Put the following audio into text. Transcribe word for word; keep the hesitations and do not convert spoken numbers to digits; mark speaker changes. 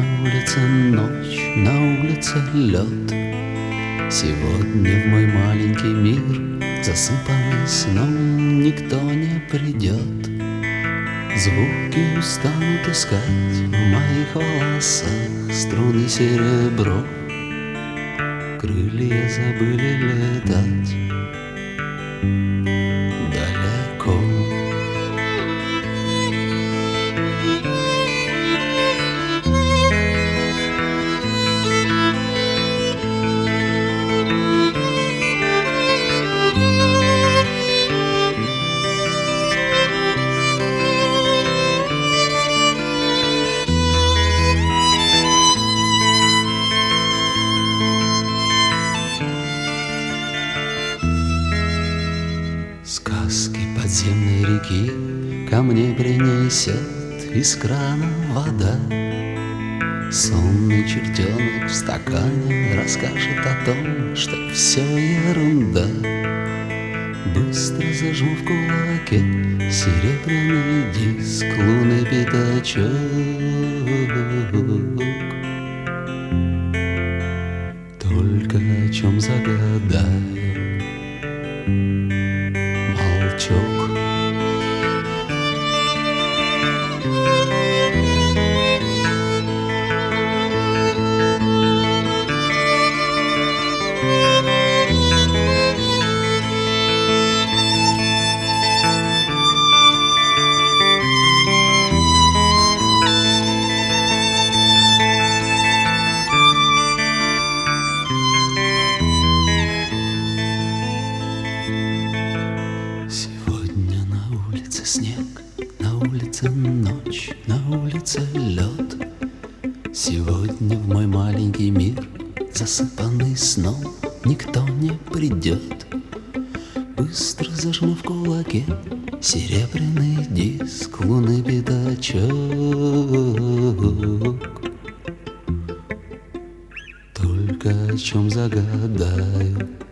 Speaker 1: улице ночь, на улице лед. Сегодня в мой маленький мир, засыпанный сном, никто не придет. Звуки устанут искать в моих волосах струны серебро. Крылья забыли летать далеко. Сказки подземной реки ко мне принесет из крана вода. Сонный чертенок в стакане расскажет о том, что все ерунда. Быстро зажму в кулаке серебряный диск, лунный пятачок. Только о чем загадаю молчок. Сегодня на улице снег, на улице ночь, на улице лед. Сегодня в мой маленький мир, засыпанный сном, никто не придет. Быстро зажму в кулаке серебряный диск, лунный пятачок. Только о чем загадаю